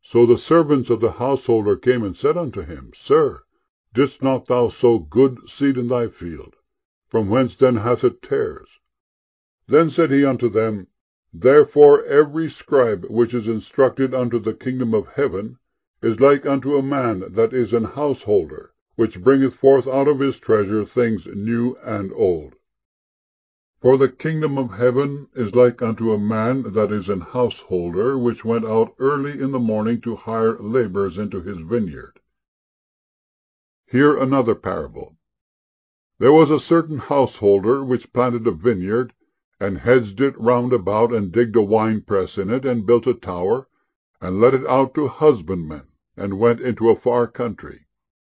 So the servants of the householder came and said unto him, Sir, didst not thou sow good seed in thy field? From whence then hath it tares? Then said he unto them, Therefore every scribe which is instructed unto the kingdom of heaven is like unto a man that is an householder, which bringeth forth out of his treasure things new and old. For the kingdom of heaven is like unto a man that is an householder, which went out early in the morning to hire laborers into his vineyard. Hear another parable. There was a certain householder which planted a vineyard, and hedged it round about, and digged a winepress in it, and built a tower, and let it out to husbandmen, and went into a far country.